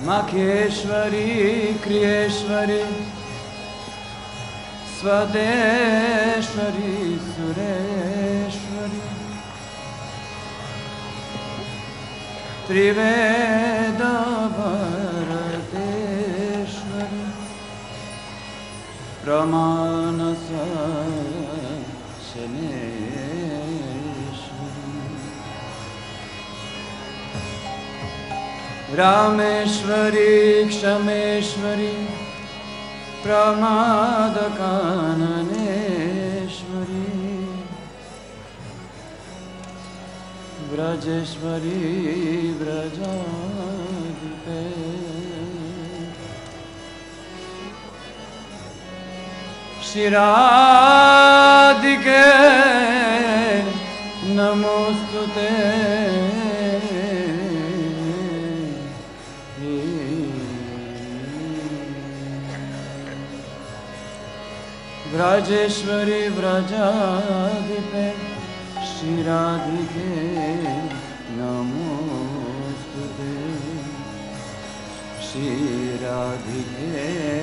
Makheshwari, Kriyeshwari, Swadeshwari, Sureshwari, Triveda Bharateshwari, Pramanasa Rameshwari, Kshameshwari, Pramadakananeshwari, Vrajeshwari, Vrajadipe, Shiradike, Namostute, Vrajeshwari, Vrajadipe, Shiradike, Namostute, Shiradike,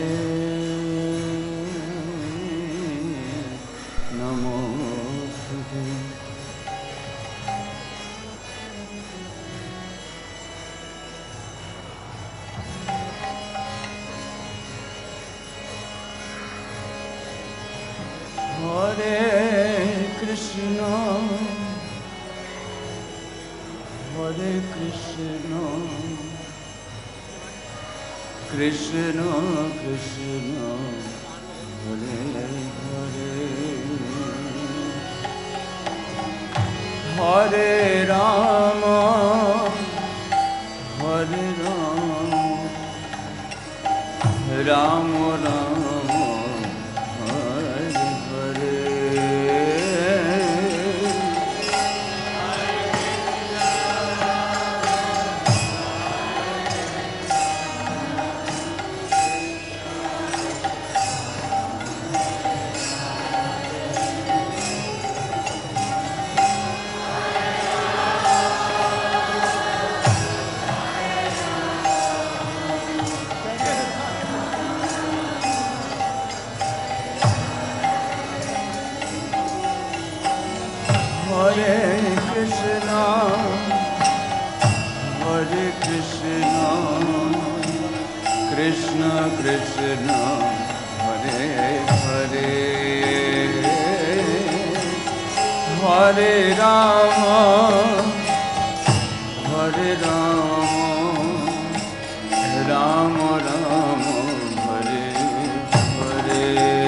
Namostute. Hare Krishna, Hare Krishna, Krishna Krishna, Hare Hare, Hare Rama, Hare Rama, Rama Rama, Krishna Krishna, Hare Hare, Hare Rama, Hare Rama, Rama Rama, Hare Hare.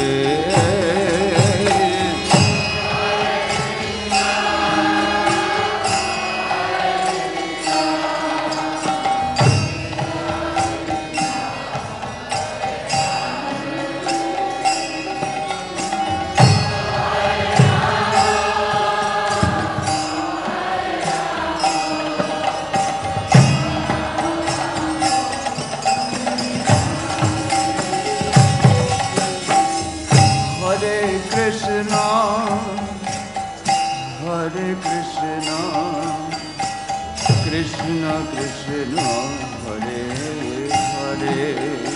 Krishna Krishna, Hare Hare,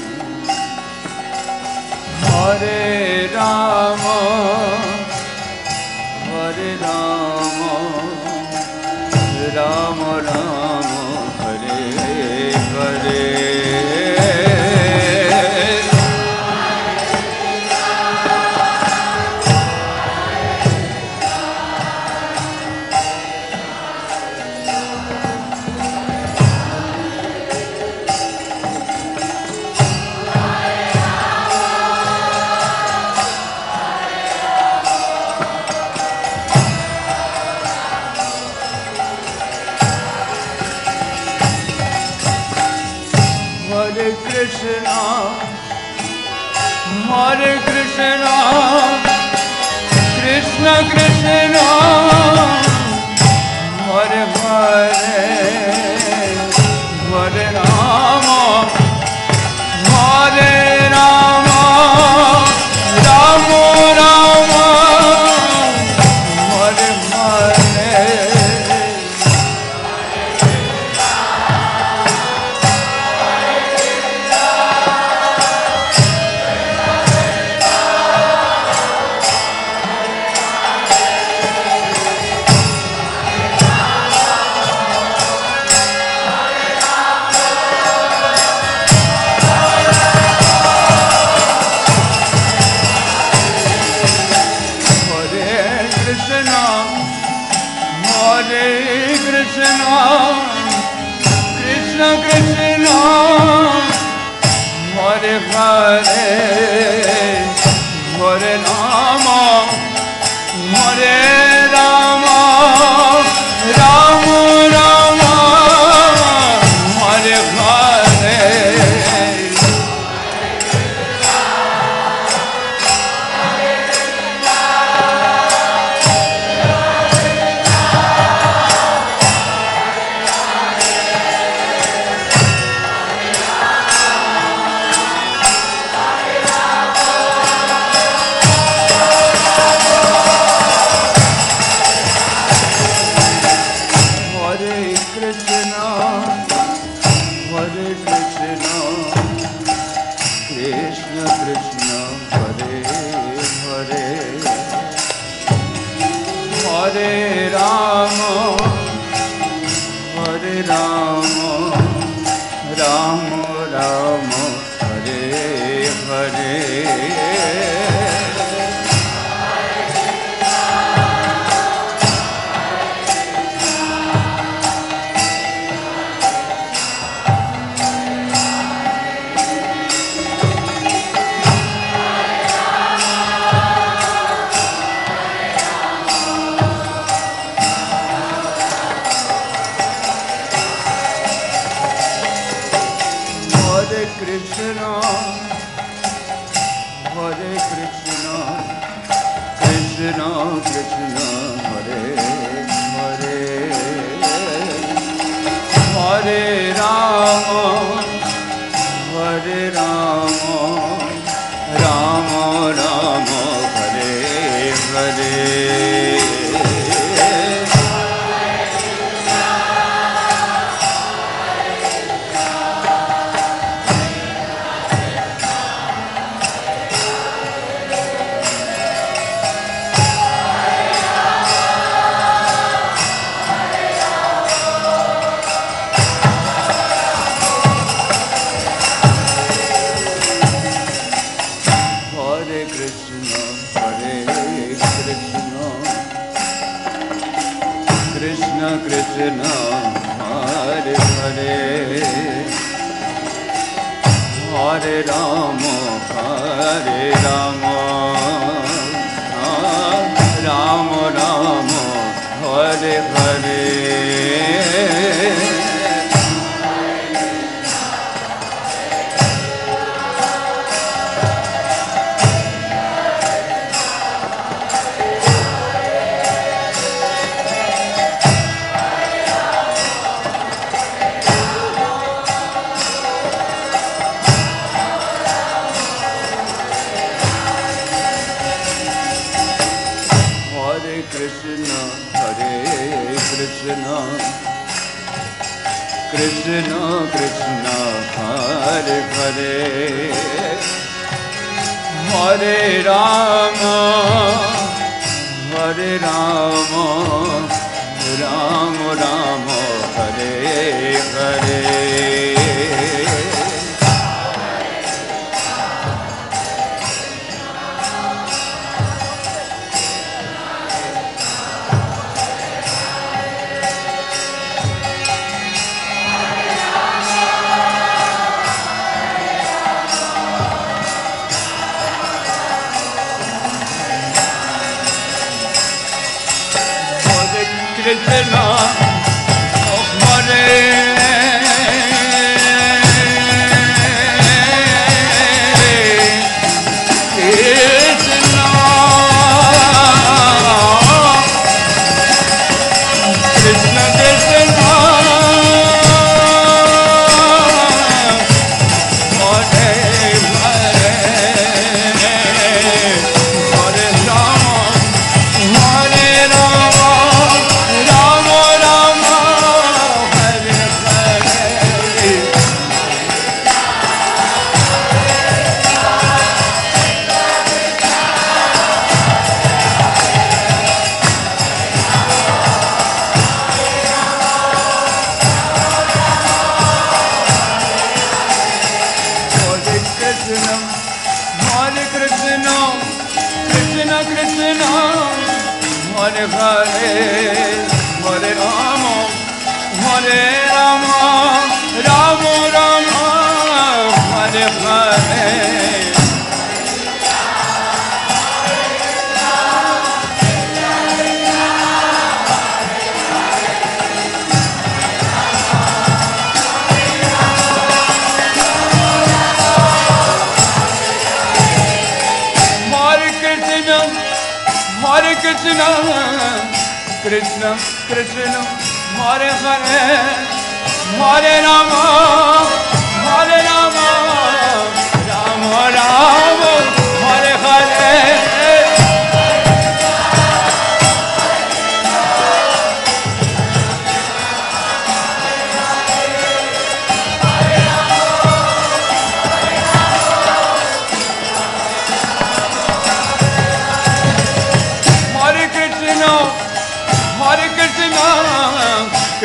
Hare Rama, Hare Rama, Rama Rama, Hare Hare. Hare Krishna, Hare Krishna, Krishna Krishna, Hare Hare, Hare Rama, Hare Rama, Rama Rama, Hare Hare. Hare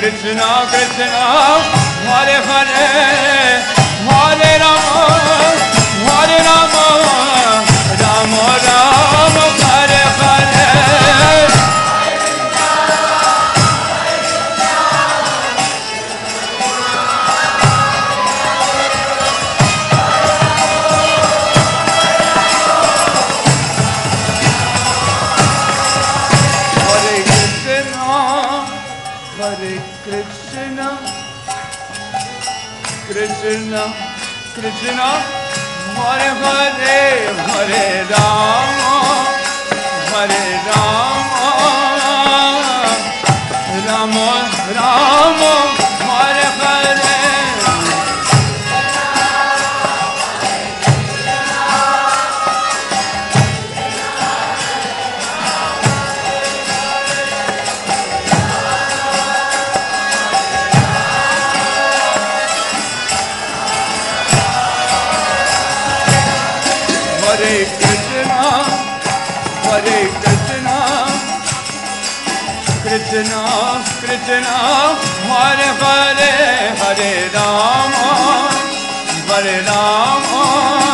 Krishna Krishna Hare Hare Hare Rama Hare Rama Rama Rama Hare Hare Krishna Krishna Hare Hare Hare Rama Hare Rama Rama Rama Hare Hare Hare Krishna Krishna Krishna Hare Hare Hare Rama Hare Rama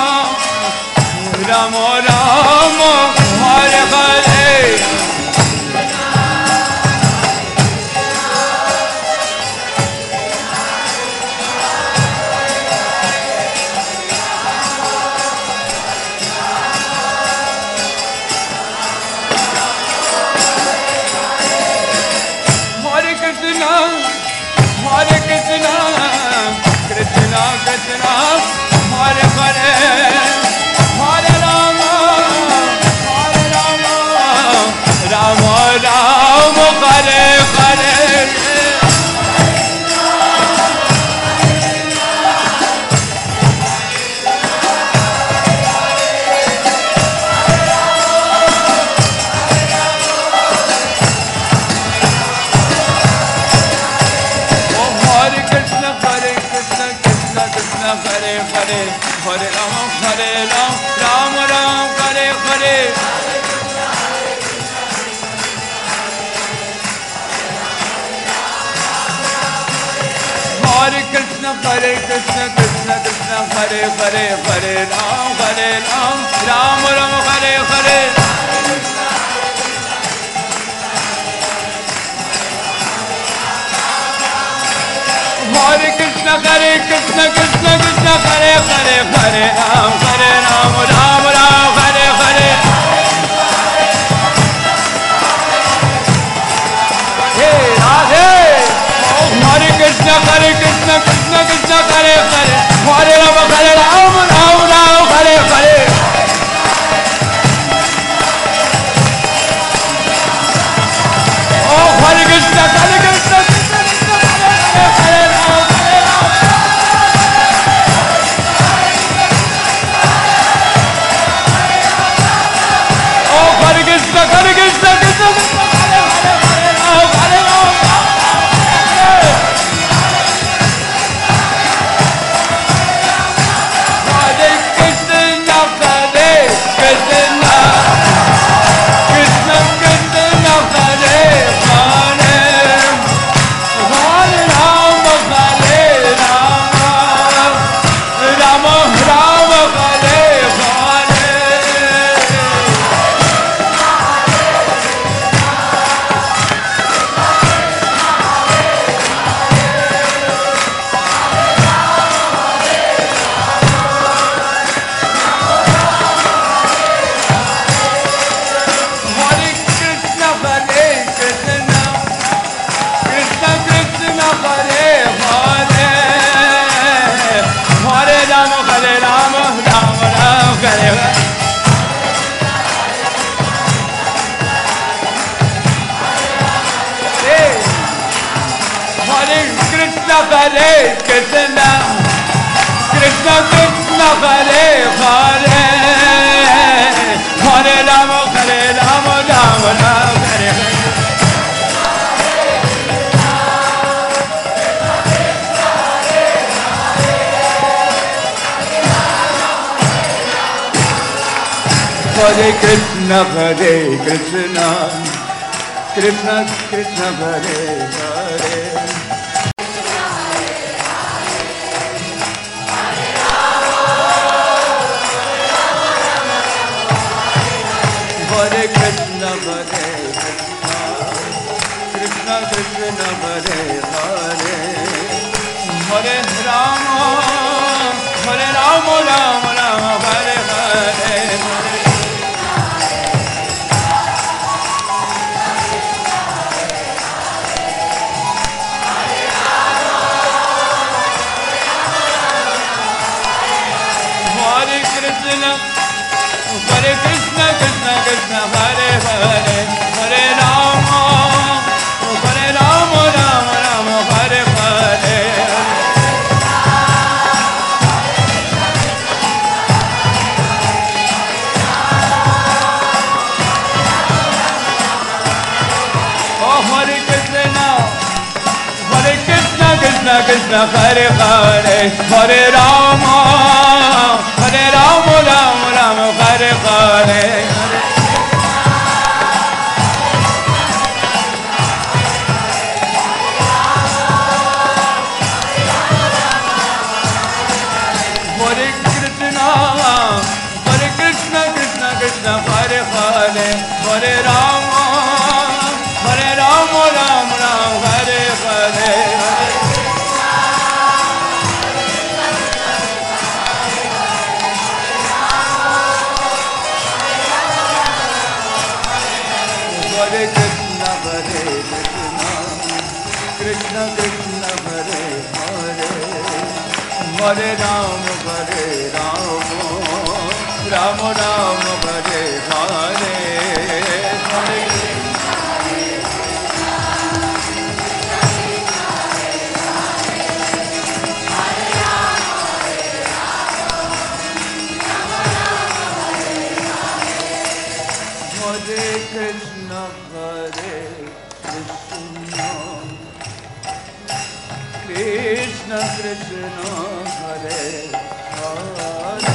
Rama Rama Hare Hare Hare Krishna Krishna Krishna Hare Hare Hare Rama Rama Rama Hare Hare Hare Hare Hare Rama Rama Rama Hare Hare Hare Krishna Krishna Krishna Hare Hare Hare Rama Rama Rama Hare Hare Hare Krishna Krishna Krishna Hare Hare Hare Rama Rama Rama Hare Hare Hey Radhe Hare Krishna Krishna Krishna Hare Hare Hare Rama Rama Rama Hare Hare Oh Hare Krishna Krishna Hare Hare Krishna Krishna Krishna Hare Hare Hare Rama Rama Rama Hare Hare Hare Krishna Krishna Krishna Hare Hare Krishna Hare Krishna Krishna Krishna Hare Hare Hare Rama Rama Rama Hare Hare Oh Hare Krishna Krishna Krishna Hare Hare Hare Rama Rama Rama Hare Hare Krishna Krishna Hare Hare Hare Rama Rama Rama Hare Hare Hare Krishna Krishna Krishna Hare Hare Hare Rama Rama Rama Hare Hare Hare Krishna Krishna Krishna Hare Hare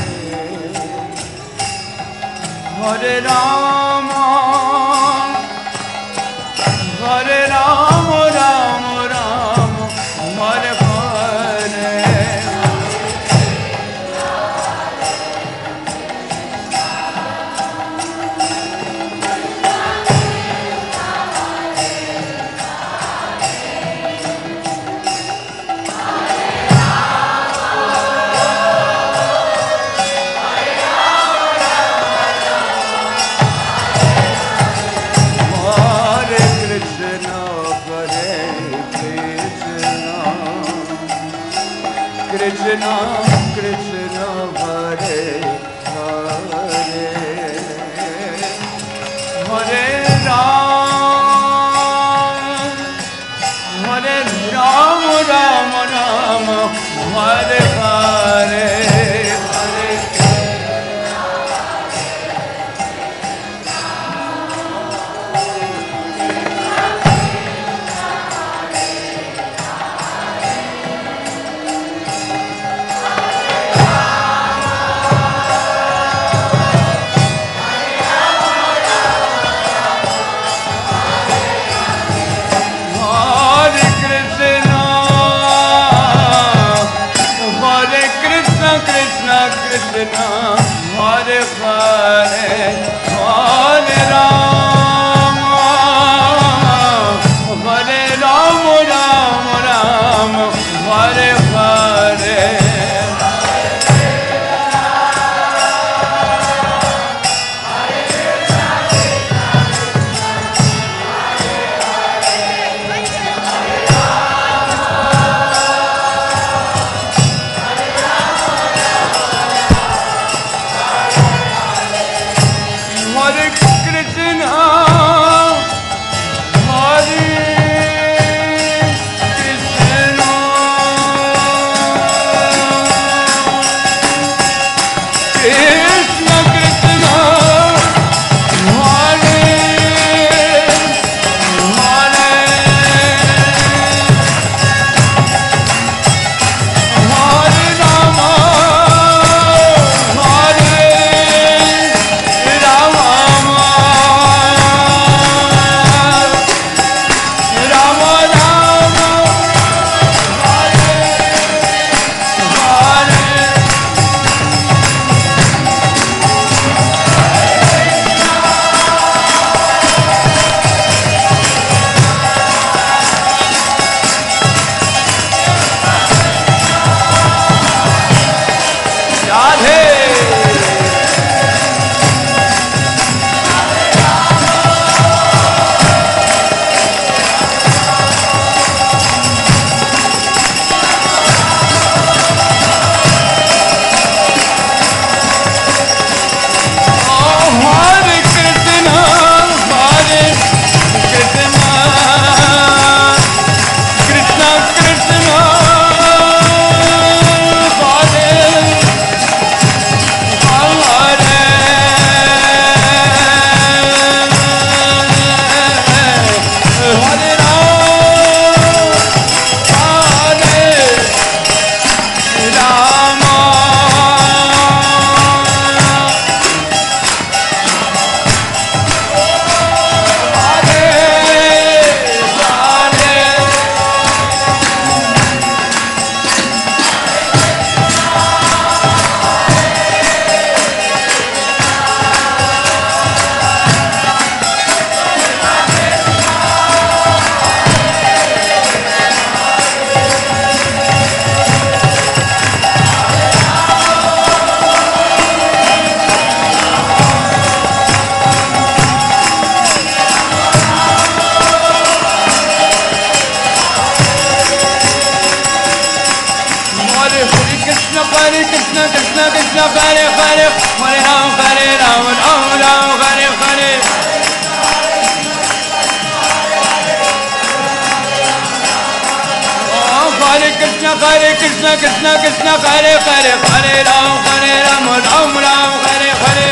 Hare Rama Rama Rama Hare Hare Krishna Krishna Hare Hare Hare Rama Rama Rama Hare Hare Krishna Krishna Hare Hare Hare Rama Rama Rama Hare Hare Hare Krishna Krishna Krishna Hare Hare Hare Ram Ram Ram Hare Hare Hare Krishna Krishna Krishna Hare Hare Hare Ram Ram Ram Hare Hare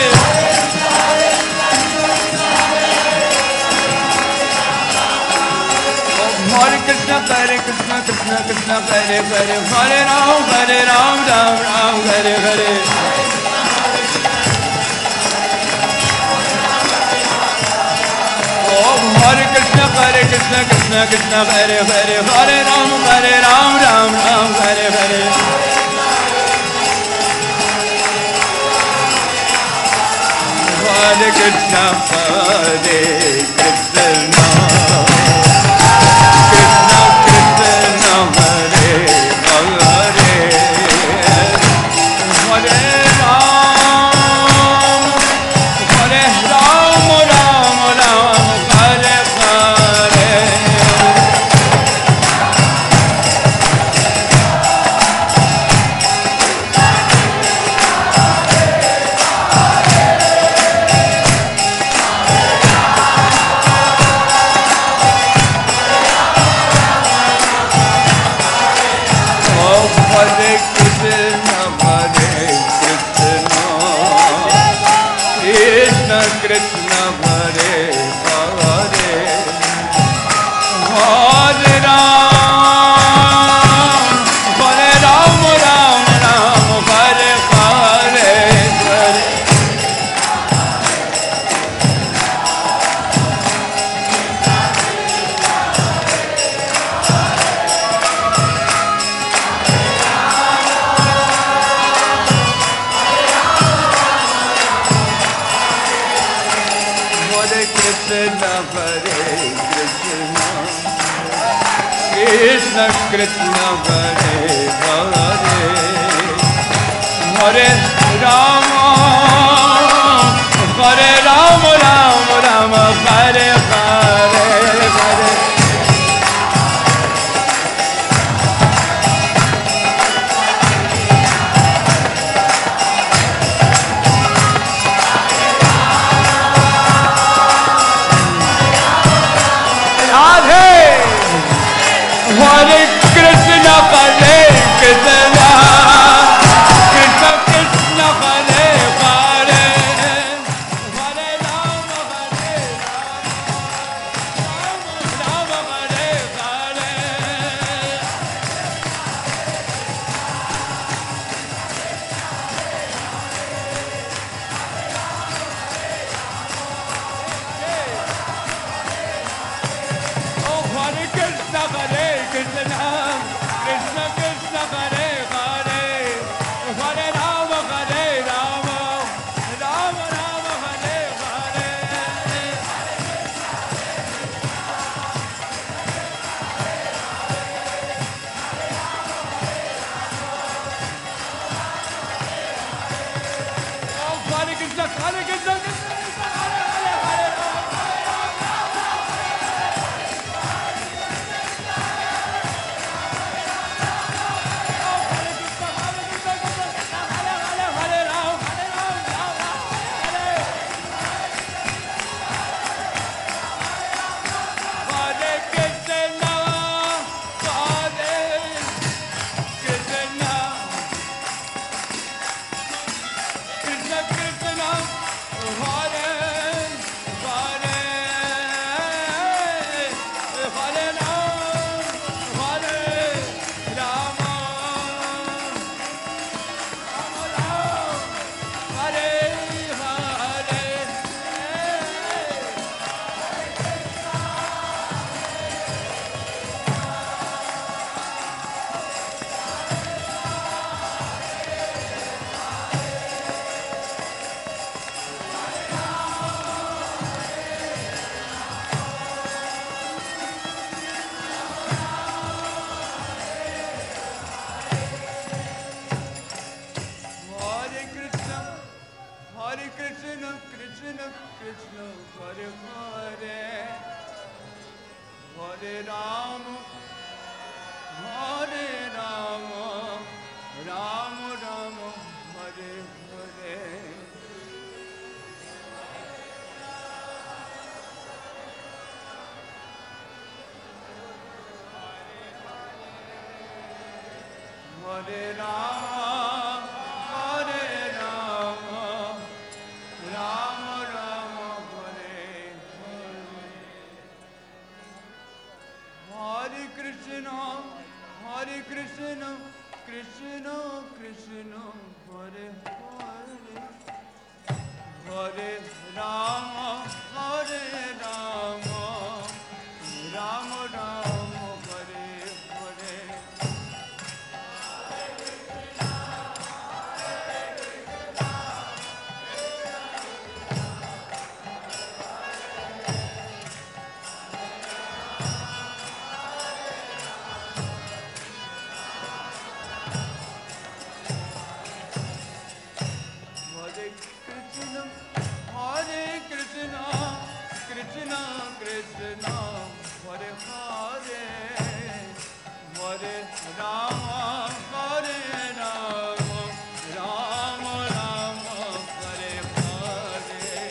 Hare Krishna Krishna Krishna Hare Hare Hare Ram Ram Ram Hare Hare Hare Krishna Krishna Krishna Hare Hare Hare Ram Ram Ram Hare Hare Hare Krishna Krishna Krishna Hare Hare Hare Rama Rama Rama Hare Hare Hare Hare Krishna Hare Krishna Krishna Krishna Hare Hare Hare Rama Rama Hare Hare Oh Hare Krishna Hare Krishna Krishna Krishna Hare Hare Hare Rama Rama Rama Hare Hare Oh Hare Krishna Hare Krishna Hare Rama Ram Ram Hare Hare Hare Ram Ram Ram Hare Hare Hare Krishna Krishna Krishna Hare Hare Hare Ram Ram Ram Hare Hare Krishna Krishna Hare Hare Hare Rama Hare Rama Rama Rama Hare Hare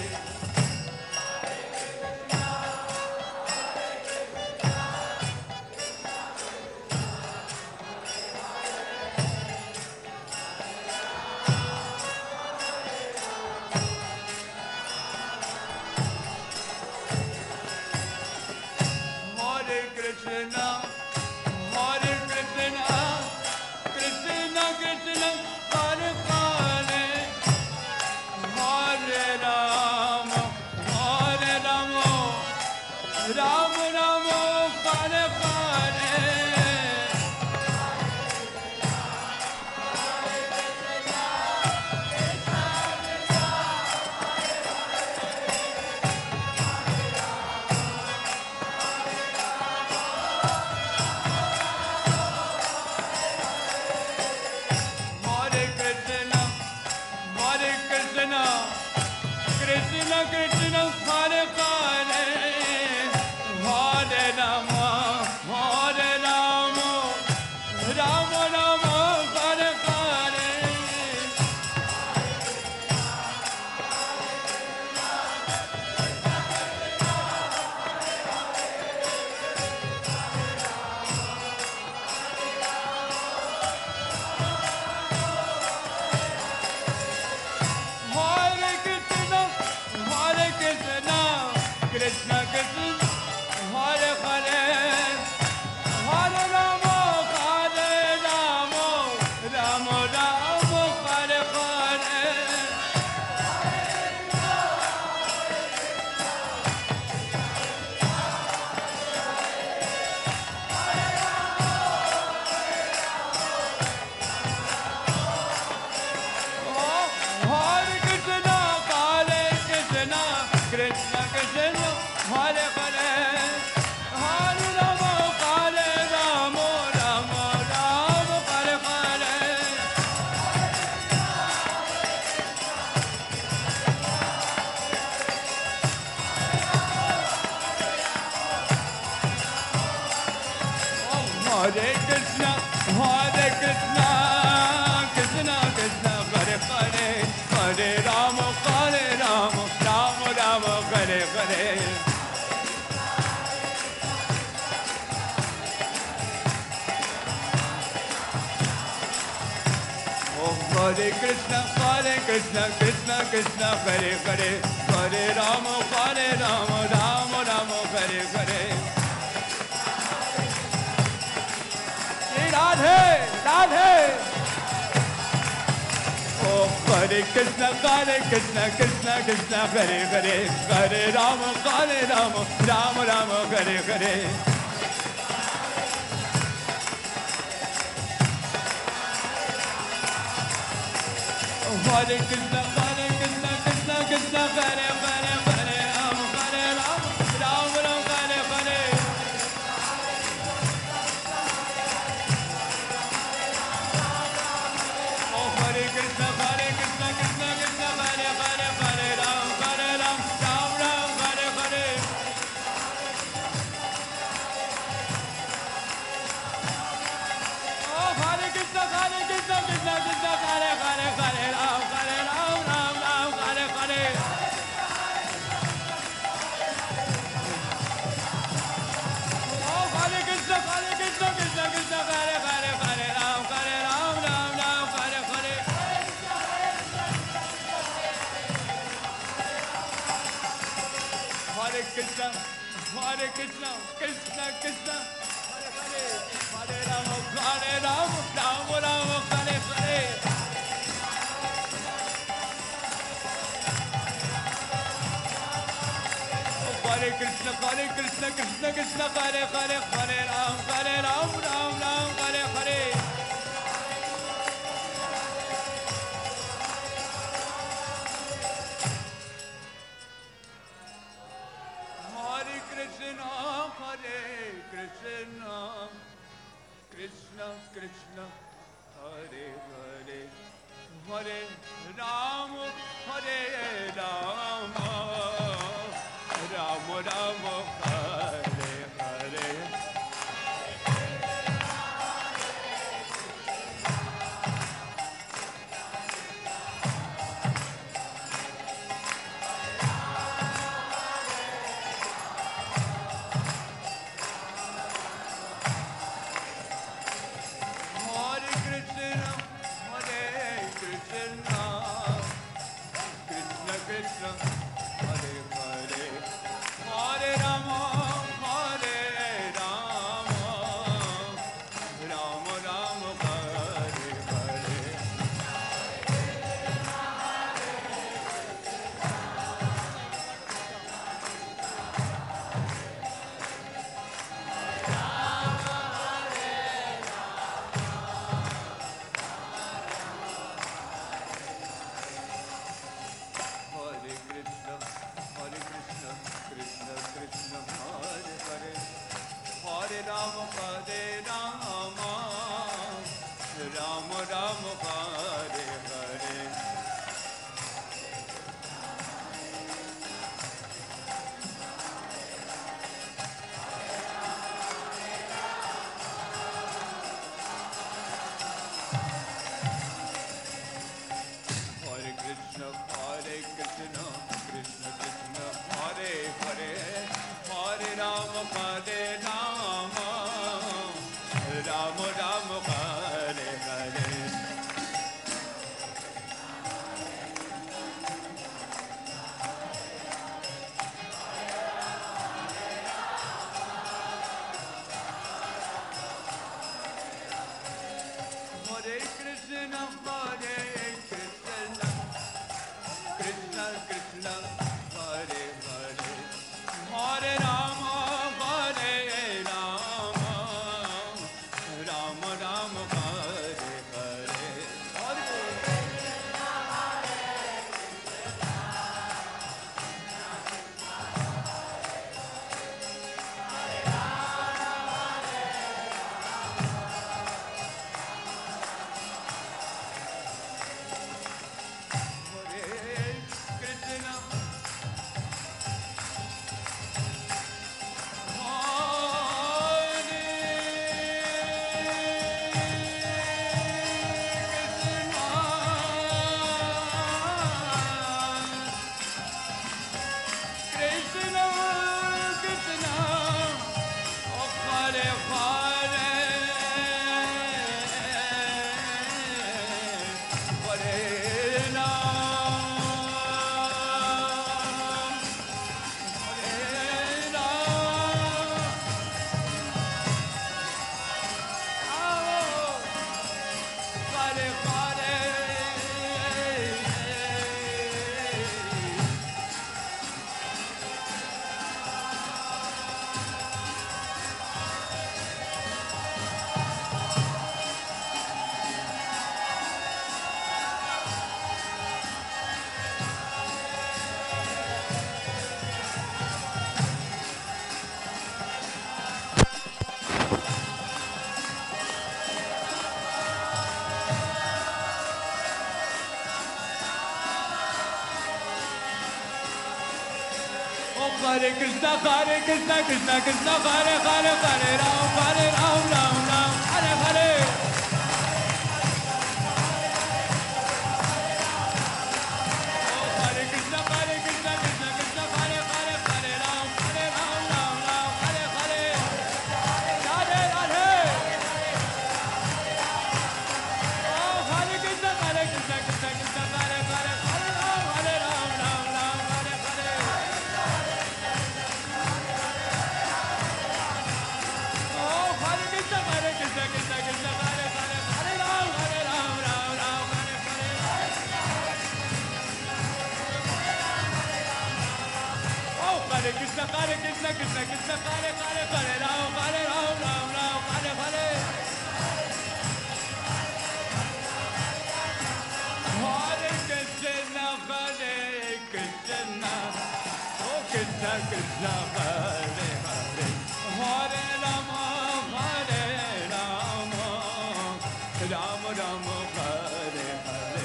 Krishna Hare Krishna Krishna Krishna Hare Hare Hare Rama Rama Rama Hare Hare Krishna Krishna Hare Hare Hare Rama Rama Rama Hare Hare Krishna Krishna Hare Hare Hare Rama Rama Rama Hare Hare Hare Krishna Krishna Krishna Hare Hare Hare Rama Rama Rama Hare Hare Hare Krishna Krishna Krishna Hare Hare Hare Rama Rama Rama Hare Hare Hare Krishna Krishna Krishna Hare Hare Hare Rama Rama Rama Hare Hare Radhe Radhe Hare Krishna Krishna Hare Hare Hare Rama Rama Rama Hare Hare Hare Krishna Hare Hare Hare Rama Rama Rama Hare Hare Hare Krishna Hare Krishna Hare Hare Rama Rama Hare Hare Oh Hare Krishna Krishna, Hare Krishna, Krishna Krishna, Hare Hare, Hare Rama, Rama Rama, Hare Hare. Hare Krishna, Krishna Krishna, Hare Hare, Hare Ram, Ram, Hare Hare. Hare Krishna, Krishna Krishna, Hare Hare, Hare Ram, Ram Ram, Hare Hare. Hare Krishna, Krishna Krishna, Hare Hare, Hare Ram, Ram, Hare Hare. Hare Krishna, Krishna Krishna, Hare Hare, Hare Ram, Ram, Hare Hare. Radhe Radhe. Oh, Hare Krishna, Krishna Krishna, Hare Hare, Hare Ram, Ram, Hare Hare. Hare Krishna Krishna Krishna Hare Hare Ram Ram Ram Hare Hare Hare Krishna Oh Krishna Krishna Hare Hare Hare Rama Ram Ram Hare Hare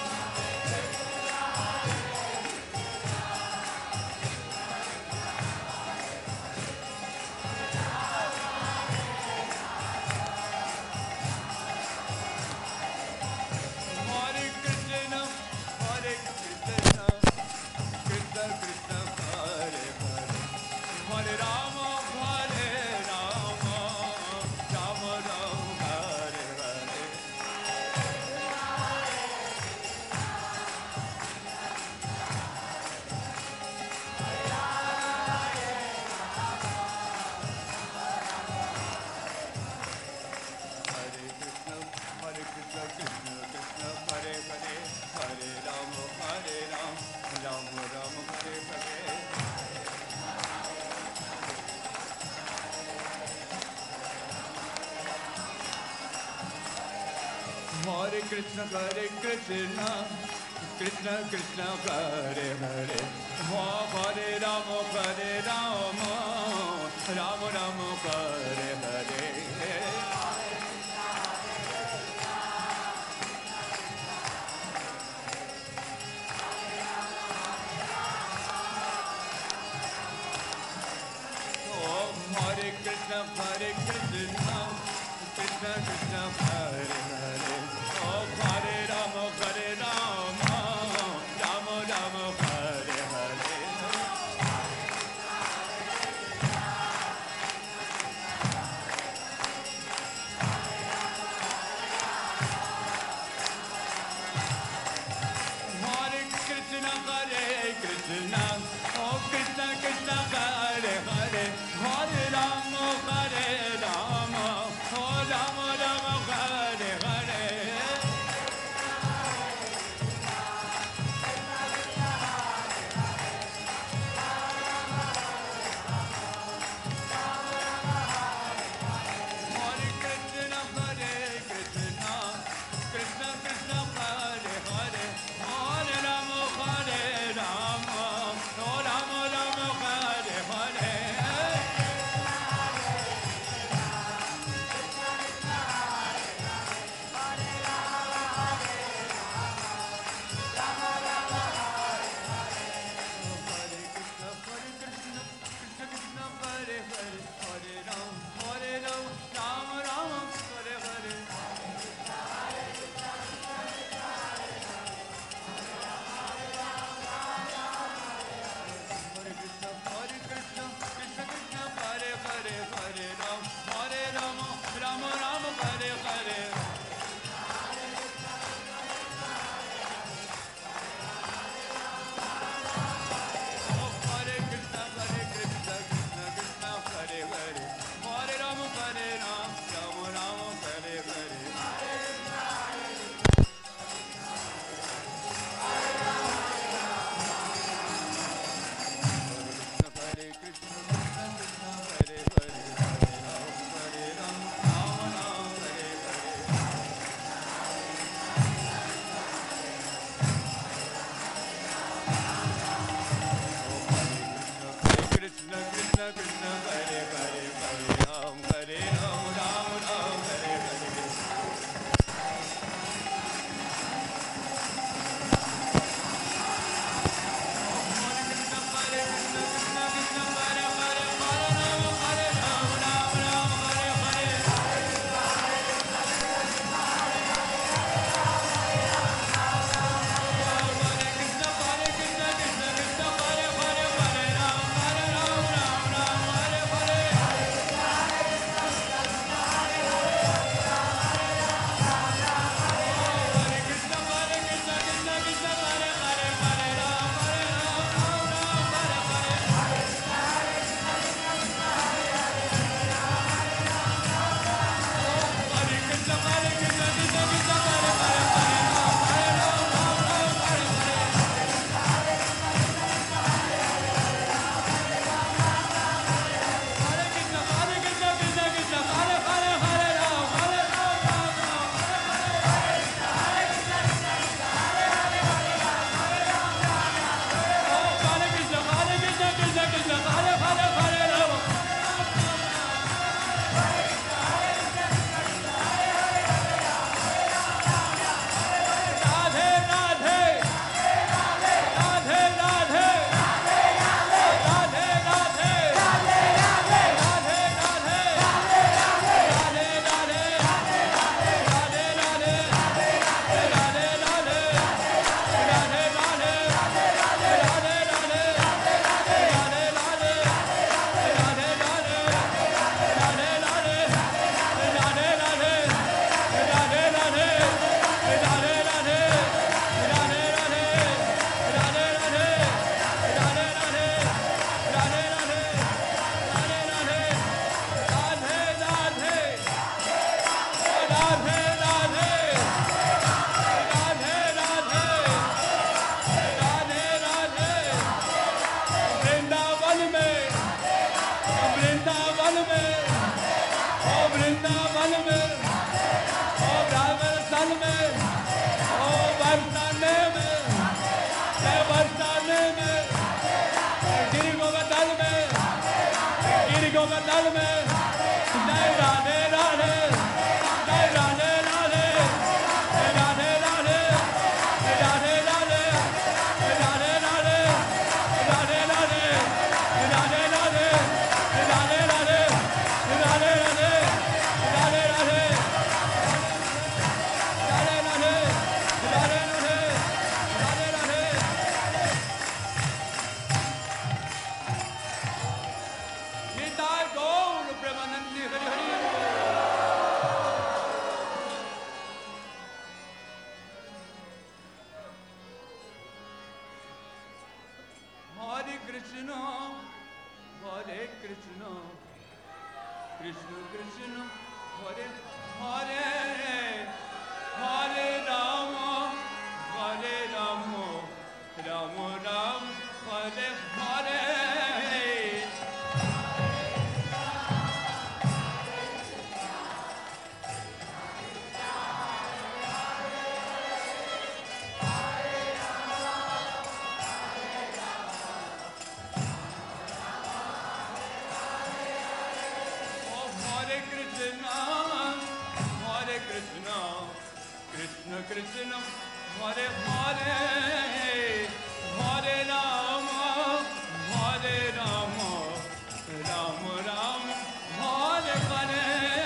Hare Krishna Krishna Krishna Hare Hare Hare Rama Ram Ram Hare Hare Hare Krishna Krishna Krishna Hare Hare Oh Hare Rama Ram Ram Hare Hare में जय राधे राधे जय राधे राधे जय राधे राधे जय राधे राधे जय राधे राधे राधे राधे राधे राधे राधे राधे राधे राधे राधे राधे कृष्ण कृष्ण हरे हरे हरे राम राम राम हरे हरे कृष्ण कृष्ण हरे हरे हरे राम राम राम हरे हरे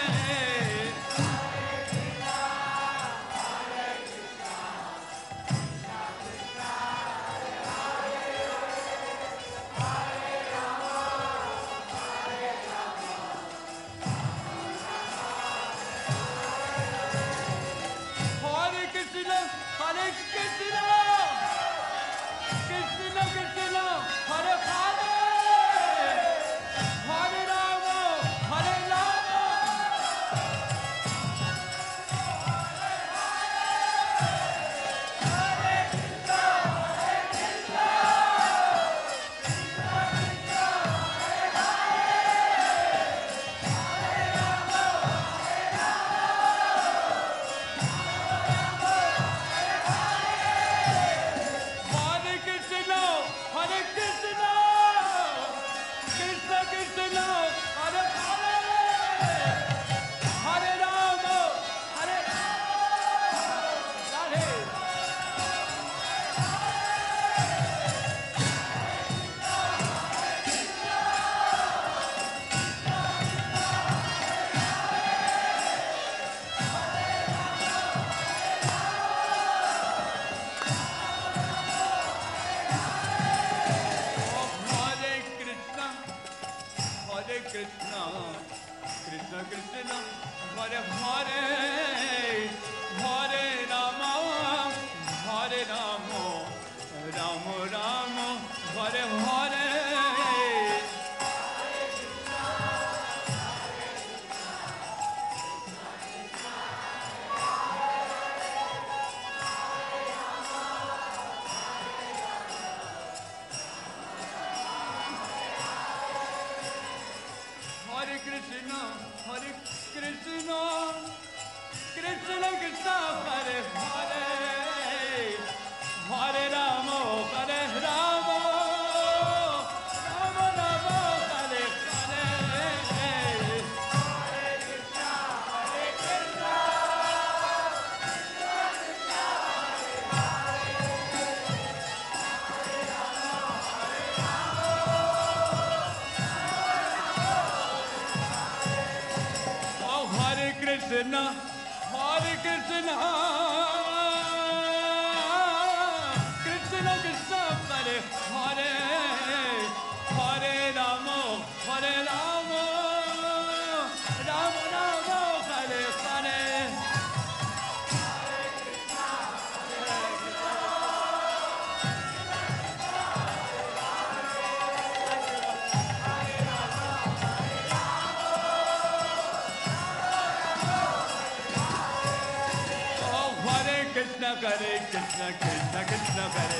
करे कृष्ण कृष्ण कृष्ण करे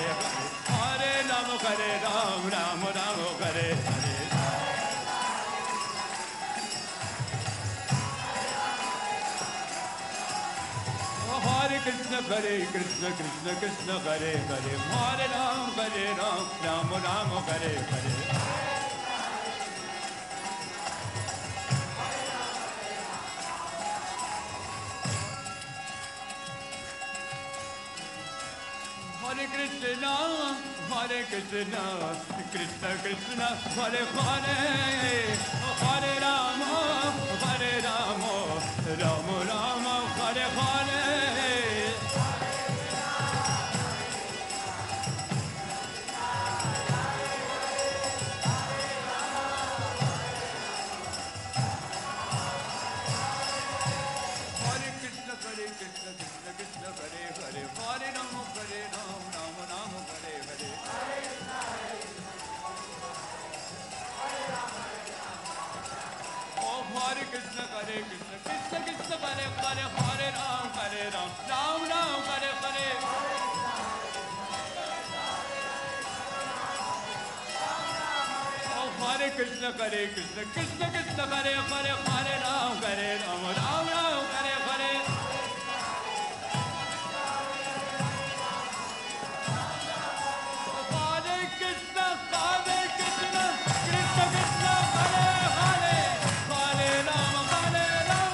हरे राम करे राम राम राम करे हरे हरे कृष्ण करे कृष्ण कृष्ण कृष्ण करे हरे राम करे राम राम राम करे हरे Krishna, Hare Krishna, Krishna Krishna, Hare Hare, Hare Rama, Hare Rama, Rama Rama, Hare Hare. Krishna Hare Krishna, Krishna Krishna Hare Hare, Hare Ram, Ram Ram Hare Hare. Hare Krishna, Hare Krishna, Krishna Krishna Hare Hare, Hare Ram, Hare Ram.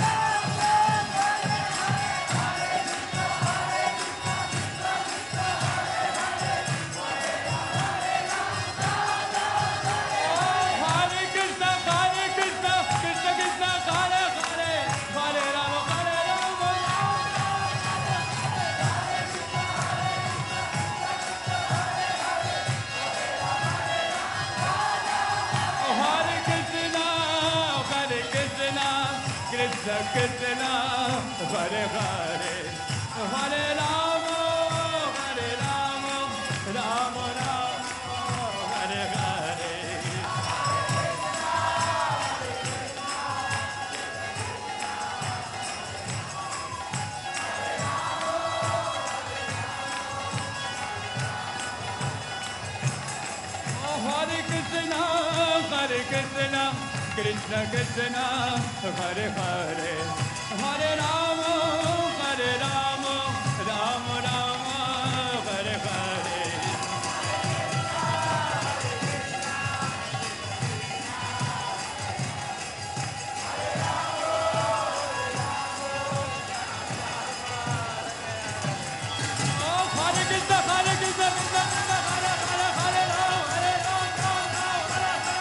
Krishna Krishna, Hare Hare, Hare Rama, Hare Rama, Rama Rama, Hare Hare. Hare Krishna, Hare Krishna, Krishna Krishna, Hare Hare, Hare Rama, Hare Rama, Rama Rama, Hare Hare. Oh, Hare Krishna, Hare Krishna, Krishna Krishna, Hare Hare, Hare Rama, Hare Rama, Rama Rama, Hare Hare.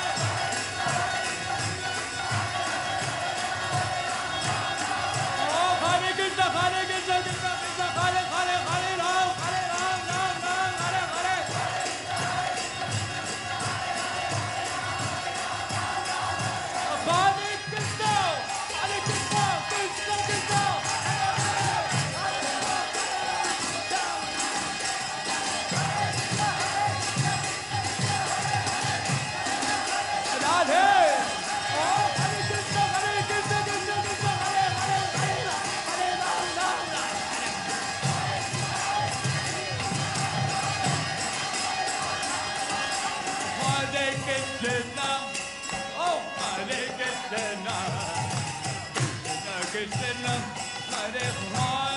Hare Krishna, Hare Krishna, Krishna Krishna, Hare Hare, Hare Ram, Hare Ram, Ram Ram, Hare Hare. Hare Krishna, Hare Krishna, Krishna Krishna. Radhe. Oh, Hare Krishna, Hare Krishna, Krishna Krishna, Hare Hare, Hare Ram, Hare Ram, Ram Ram. Hare Krishna, oh Hare Krishna, Krishna Krishna, Hare Hare.